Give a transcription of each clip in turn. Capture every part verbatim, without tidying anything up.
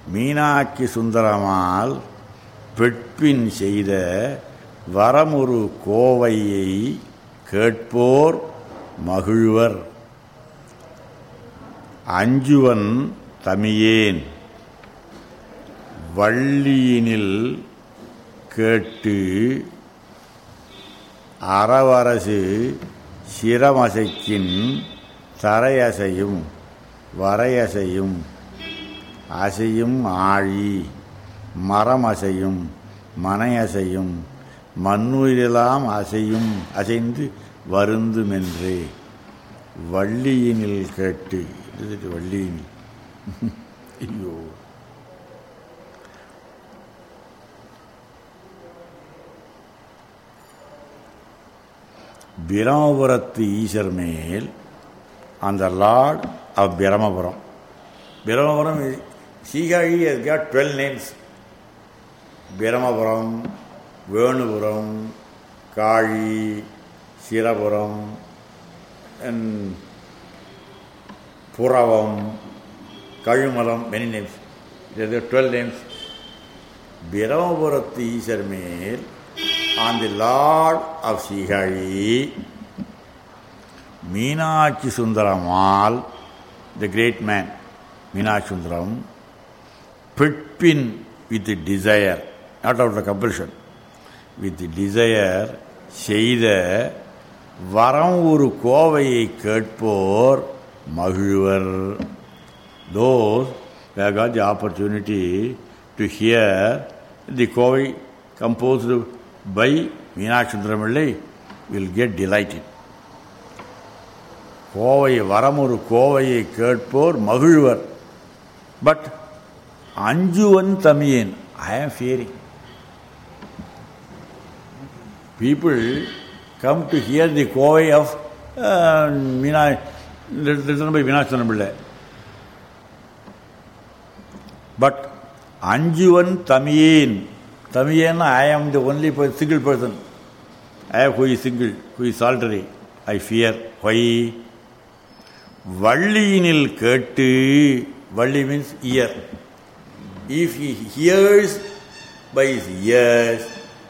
மீனாட்சி சுந்தரமால் பெட்பின் செய்த வரமுறு கோவையை கேட்போர் மகிழ்வர். அஞ்சுவன் தமியேன் வள்ளியினில் கேட்டு அறவரசு சிரமசைக்கின் தரையசையும் வரையசையும் அசையும் ஆழி மரமசையும் மனையசையும் மண்ணுயிரெல்லாம் அசையும் அசைந்து வருந்துமென்றே. வள்ளியினில் கேட்டு வள்ளியினில் ஐயோ பிரமபுரத்து ஈஸ்வர் மேல் அந்த lord of Brahmapuram. Brahmapuram Sirkazhi has got twelve names. Brahmapuram, Venupuram, Kazhi, Sirapuram, Puravam, Kazhumalam, many names. There are twelve names. பிரமபுரத்து ஈஸ்வர் மேல் on the Lord of Sihari, Meenakshi Sundaramal, the great man, Meenakshi Sundaram, pin with the desire, not out of compulsion, with the desire, செய்த வரம் ஒரு கோவையை கேட்போர் மகிழ்வர். Those who have got the opportunity to hear the Kovai composed by Meenakshi Sundaramallai will get delighted. Kovai வரமொரு கோவையை கேட்போர் மகிழ்வர். But அஞ்சுவன் தமியேன், I am fearing. People come to hear the kovai of uh, Meenakshi, written by Meenakshi Sundaramallai. But அஞ்சுவன் தமியேன், Tamiyan, I am the only person, single person. I am who is single, who is solitary. I fear. Why? Valliyinil kettu, Valli means ear. If he hears by his ears,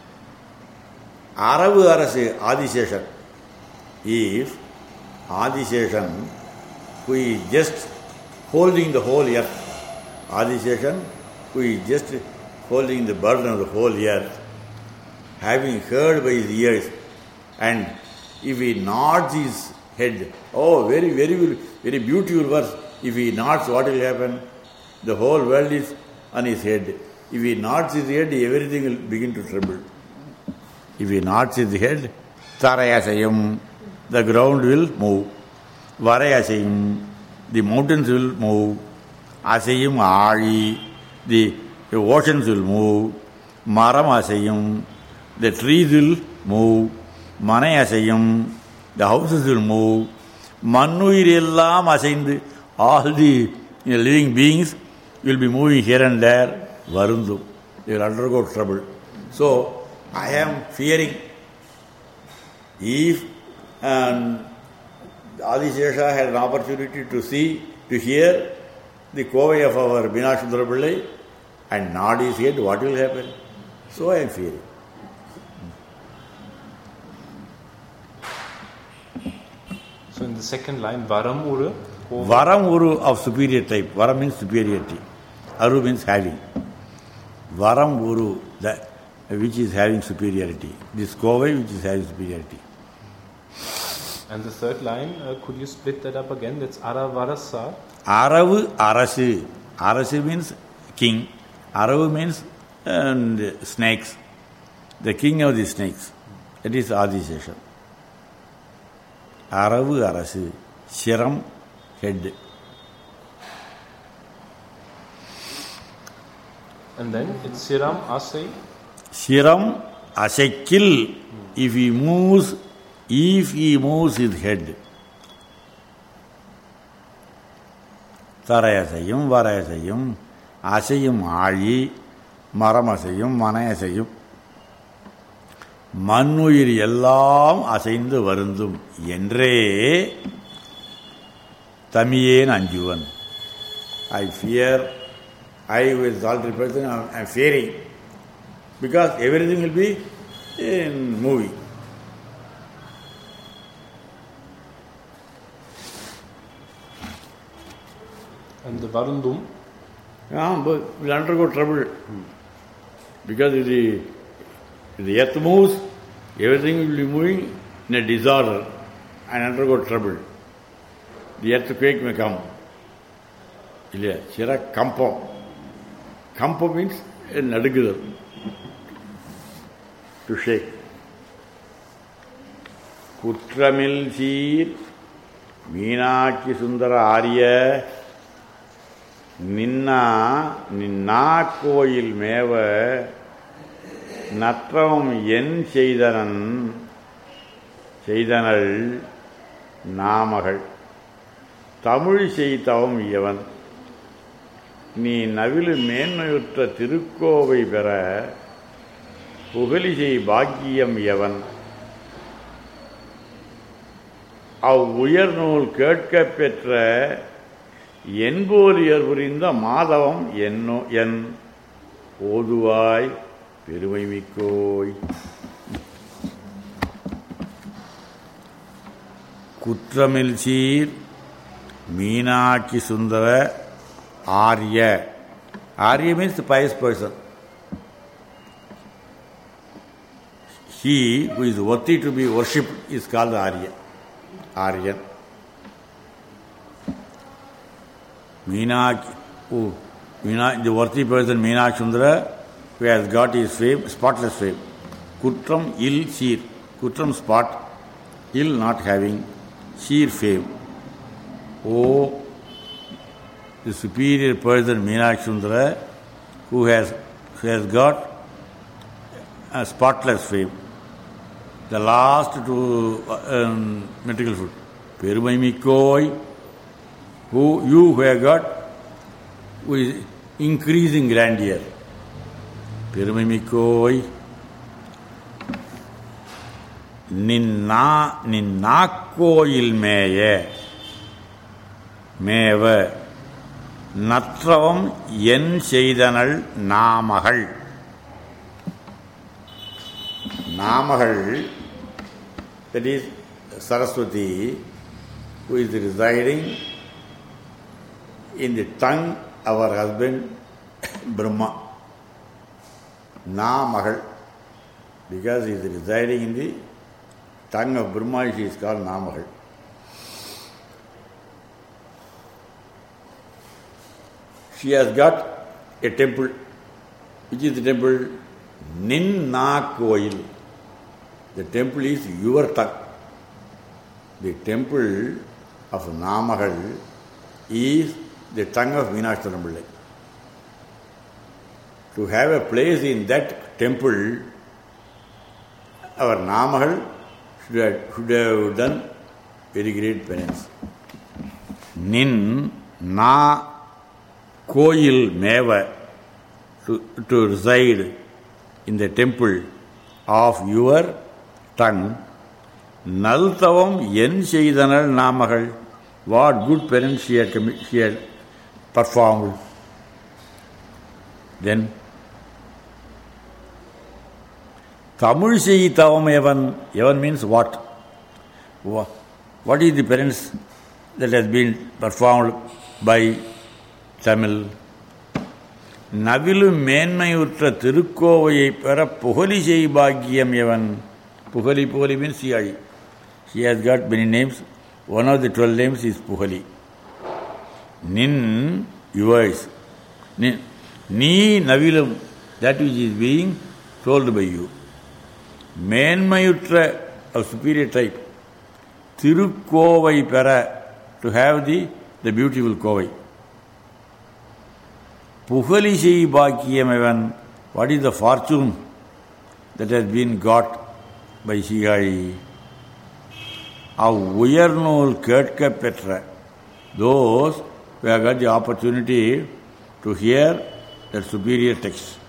Aravu Arase Adiseshan. If Adiseshan, who is just holding the whole earth, Adiseshan, who is just holding the burden of the whole earth, having heard by his ears, and if he nods his head, oh, very, very, very beautiful verse. If he nods, what will happen? The whole world is on his head. If he nods his head, everything will begin to tremble. If he nods his head, Tarayasayam, the ground will move. Varayasayam, the mountains will move. Asayam Ari, the The oceans will move, Maram Asayam, the trees will move, Manai Asayam, the houses will move, Manuirellam Asayam, all the living beings will be moving here and there, Varundu. They will undergo trouble. So, I am fearing if um, Adisesha had an opportunity to see, to hear the Kovai of our Meenakshi Sundaramallai, and nod his head, what will happen? So I am fearing. So in the second line, Varam Uru. Varam Uru of superior type. Varam means superiority. Aru means having. Varam Uru, that which is having superiority. This Kovai which is having superiority. And the third line, uh, could you split that up again? That's Aravarasa. Aravu Arasi. Arasi means king. Aravu means uh, snakes. The king of the snakes. That is Adisesha. Aravu Arasi. Shiram, head. And then it's Siram Asai. Shiram Asaikil. If he moves, if he moves his head. Tarayasayam, Varayasayam. அசையும் ஆழி மரம் அசையும் மனை அசையும் மண்ணுயிர் எல்லாம் அசைந்து வருந்தும் என்றே தமியேன் அஞ்சுவன். I fear I with solitary person, I am fearing. Because everything will be in movie. And the Varundum? Yeah, but will undergo trouble. Hmm. Because if the, if the earth moves, everything will be moving in a disorder and undergo trouble. The earthquake may come. Ilya, Chira Kampo. Kampo means a nadugudal. To shake. Kutramil Sir Meenakshi Sundara Arya Ninna Ninna Koyil Meva Natravam Yen Cheidanan Cheidanal Namagal Tamil Cheitavam Yavan Ni Navil Menayutta Tirukkovai Pera Puhalisai Bhagyam Yavan அவ் உயர்நூல் கேட்கப் பெற்ற என்போலியர் புரிந்த மாதவம் என்னோ என் ஓதுவாய் பெருமை மிக்கோய். குற்றமில் சீர் மீனாட்சி சுந்தர ஆர்ய. Arya means the pious person. He who is worthy to be worshipped is called Arya. Aryan. Meenakshi, oh, Meenakshi, the worthy person Meenakshi Sundara, who has got his fame, spotless fame. Kutram il sheer. Kutram spot, il not having, sheer fame. Oh, the superior person Meenakshi Sundara, who has, who has got a spotless fame. The last two um, material food. Perumai Mikkoi, who you who have got, who is increasing grandeur. Perumai Mikkoi. Ninna Ninnakoyil Meye Meva Natravam Yen Cheidanal Namagal. Namagal, that is Saraswati, who is residing in the tongue of her husband Brahma. Namagal, because he is residing in the tongue of Brahma, she is called Namagal. She has got a temple. Which is the temple? Ninnakoyil. The temple is your tongue. The temple of Namagal is the tongue of Meenakshi Thirumallai. To have a place in that temple, our Namagal should have, should have done very great penance. Nin na koyil meva, to, to reside in the temple of your tongue. Naltavam yen cheidanal namagal. What good penance she had, she had performed. Then Tamil Cheitavam Yavan. Yavan means what? What is the penance that has been performed by Tamil? Navilu Menmayutra Tirukkovai Pera Puhalisai Bhagyam Yavan. Puhali, Puhali means C I. She has got many names. One of the twelve names is Puhali. Nin, yours. Nin, Ni Navilum, that which is being told by you. Menmayutra of superior type. Tirukkovai Pera, to have the, the beautiful Kovai. Puhalisai Bhagyam Yavan, what is the fortune that has been got by Shigai? A Uyarnul Ketka Petra, those who have got the opportunity to hear that superior text.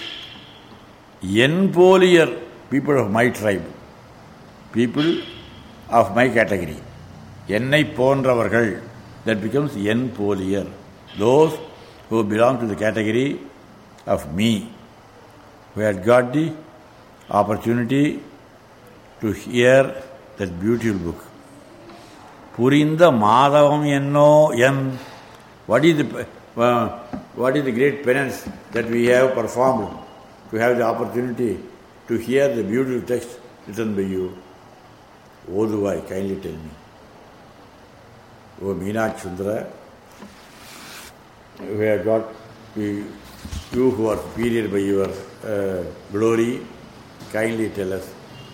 Yenpolier, people of my tribe, people of my category. Yennai Pondravargal, that becomes Yenpolier, those who belong to the category of me, who had got the opportunity to hear that beautiful book. Purinda Madhavam Enno Yan. What is the uh, what is the great penance that we have performed to have the opportunity to hear the beautiful text written by you? Oduvai, kindly tell me. O Meenakshi Sundara, we have got you, you who are superior by your uh, glory, kindly tell us.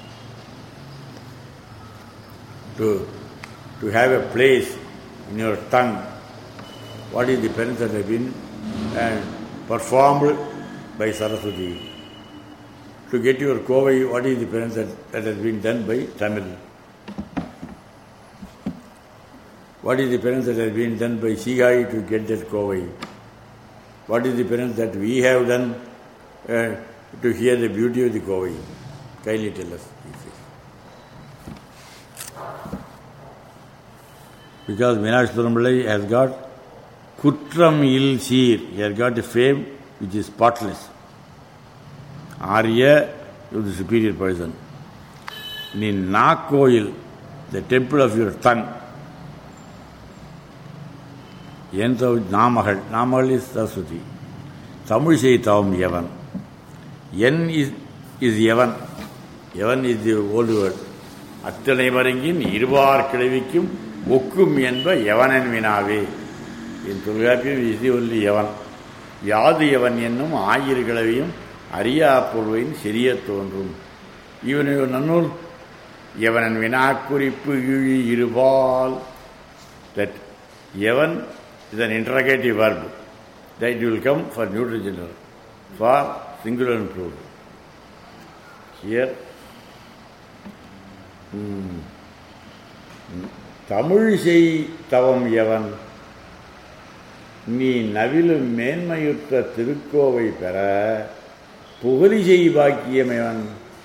To, to have a place in your tongue, what is the penance that has been and performed by Saraswati? To get your Kovai, what is the penance that, that has been done by Tamil? What is the penance that has been done by Sigai to get that Kovai? What is the penance that we have done uh, to hear the beauty of the Kovai? Kindly tell us. Because Meenakshi Sundaram has got Kutram Il Seer, he has got a fame which is spotless. Arya is the superior person. In Nakoil, the temple of your tongue, Yenta Namahal, Namahal is Saraswati. Tamil say Tavam Yavan. Yen is, is Yavan. Yavan is the old word. Attanai Marangin, Irvar Kelevikum, Okum Yenba, Yavan and Vinave. In Tulgapi is the only Yavan. Yadi Yavan Yenum, Ayir Galavim, Aria Purvain, Syria Tonrum. Even if you Nanul, Yavan and Vinakuripu, Irval, that Yavan is an interrogative verb. That will come for neutral gender, for singular and plural. Here, hmm. Tamil say Tavam Yavan, நீ நவிலும் மேன்மையுற்ற திருக்கோவை பெற புகழி செய் பாக்கியமேவன்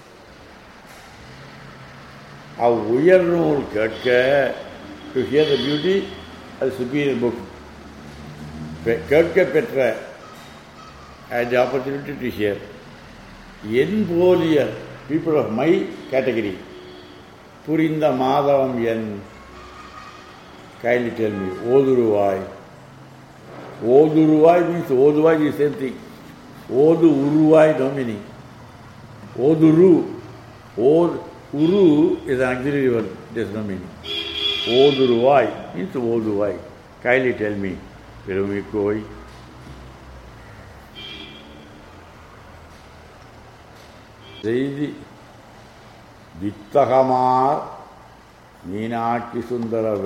அவ் உயர் நூல் கேட்க to hear the beauty அது superior book கேட்க பெற்ற had the opportunity to hear N போலிய people of my category புரிந்த மாதவம் என் kindly tell me ஓதுருவாய் Oduruwai means Oduwai is the same thing. Odu Uruwai no meaning. Oduru. Od Uru is an auxiliary word. There is no meaning. Oduruwai means Oduwai. Kindly tell me. Perumikoi. Seidi Vittahamar Meenakshi Sundara